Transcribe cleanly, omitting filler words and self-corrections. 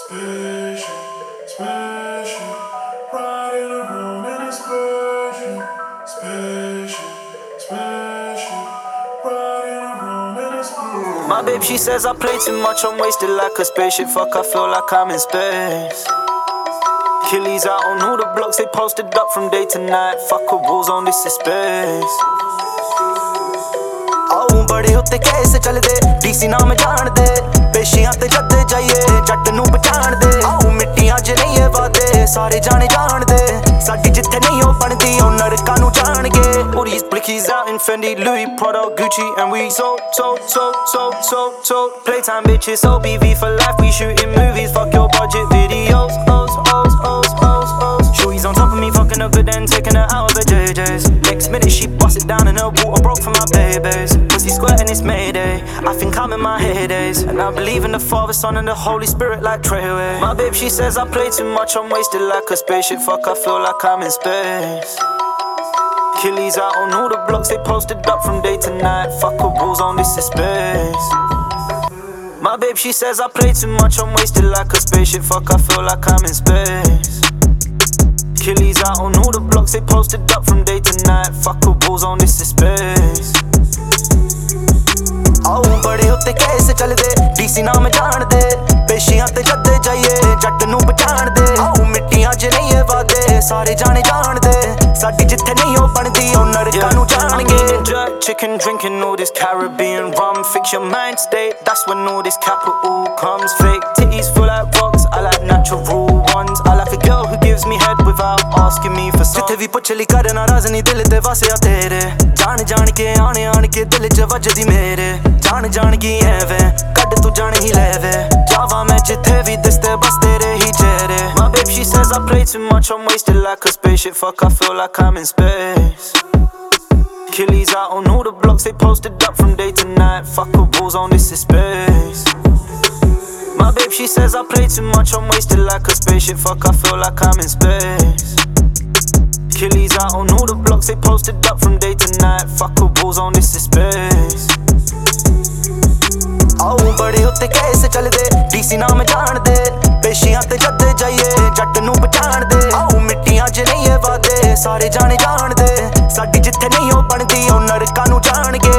Spaceship, spaceship, riding around in a spaceship. Spaceship, spaceship, riding around in a spaceship. My babe, she says I play too much, I'm wasted like a spaceship. Fuck, I feel like I'm in space. Achilles out on all the blocks, they posted up from day to night. Fuck a war zone, this is space. ਆਉਂ ਬੜੇ ਉੱਤੇ case ਚੱਲਦੇ DC ਨਾਮ ਜਾਣਦੇ ਪੇਸ਼ੀਆਂ ਤੇ ਜੱਦ ਜਾਈਏ ਜੱਟ ਨੂੰ ਪਛਾਣਦੇ ਆਉਂ ਮਿੱਟੀਆਂ 'ਚ ਨਹੀਂ ਵਾਦੇ ਸਾਰੇ ਜਾਣੇ ਜਾਣਦੇ ਸਾਡੀ ਜਿੱਥੇ ਨਹੀਂ ਉਹ ਬਣਦੀ ਉਹ ਨਰਕਾਂ ਨੂੰ ਜਾਣਗੇ All these blickies out in Fendi, Louis, Prada, Gucci and we so Playtime bitches, OBV for life, we shooting movies, fuck your budget videos Shorty's on top of me, fucking her good then taking her out of her JJ's Next minute she bust it down and her water broke for my babies Pussy squirting, it's Mayday, I think I'm in my heydays And I believe in the Father, Son and the Holy Spirit like Treyway My babe, she says I play too much, I'm wasted like a spaceship Fuck, I feel like I'm in space Achilles out on all the blocks, they posted up from day to night Fuck a war zone, this is space My babe, she says I play too much, I'm wasted like a spaceship Fuck, I feel like I'm in space Achilles out on all the blocks, they posted up from day to night Fuck a war zone, this is space ਆਉਂ ਬੜੇ ਉੱਤੇ case ਚੱਲਦੇ DC ਨਾਮ ਜਾਣਦੇ ਪੇਸ਼ੀਆਂ ਤੇ ਜੱਦ ਜਾਈਏ ਜੱਟ ਨੂੰ ਪਛਾਣਦੇ ਆਉਂ ਮਿੱਟੀਆਂ 'ਚ ਨਹੀਂ ਵਾਦੇ ਸਾਰੇ ਜਾਣੇ ਜਾਣਦੇ ਸਾਡੀ ਜਿੱਥੇ ਨਹੀਂ ਉਹ ਬਣਦੀ ਉਹ ਨਰਕਾਂ ਨੂੰ ਜਾਣਗੇ Jerk chicken drinking all this Caribbean rum Fix your mind state, that's when all this capital comes Fake titties full like rocks, I like natural ones I like a girl who gives me head without asking me for some ਜਿੱਥੇ ਵੀ ਪੁੱਛ ਲਈ ਕਰਨਾ ਰਾਜ਼ ਨਹੀਂ ਦਿਲ ਤੇ ਵਸਿਆ ਤੇਰੇ ਜਾਣ ਕੇ ਆਣ ਕੇ ਦਿਲ 'ਚ ਵੱਜਦੀ ਮੇਰੇ ਜਾਣ ਗਈ ਐਵੇਂ ਕੱਢ ਤੂੰ ਜਾਣ ਹੀ ਲੈ ਵੇ ਜਾਵਾਂ ਮੈਂ ਜਿੱਥੇ ਵੀ ਦਿਸਦੇ ਬਸ ਤੇਰੇ ਹੀ ਚਿਹਰੇ My babe, she says I play too much, I'm wasted like a spaceship Fuck, I feel like I'm in space Achilles out on all the blocks, they posted up from day to night Fuck a war zone, this is space My babe, she says I play too much, I'm wasted like a spaceship Fuck, I feel like I'm in space Achilles out on all the blocks, they posted up from day to night Fuck a war zone, this is space ਆਉਂ ਬੜੇ ਉੱਤੇ case ਚੱਲਦੇ DC ਨਾਮ ਜਾਣਦੇ ਪੇਸ਼ੀਆਂ ਤੇ ਜੱਦ ਜਾਈਏ ਜੱਟ ਨੂੰ ਪਛਾਣਦੇ ਆਉਂ ਮਿੱਟੀਆਂ 'ਚ ਨਹੀਂ ਵਾਦੇ ਸਾਰੇ ਜਾਣੇ ਜਾਣਦੇ ਸਾਡੀ ਜਿੱਥੇ ਨਹੀਂ ਉਹ ਬਣਦੀ ਉਹ ਨਰਕਾਂ ਨੂੰ ਜਾਣਗੇ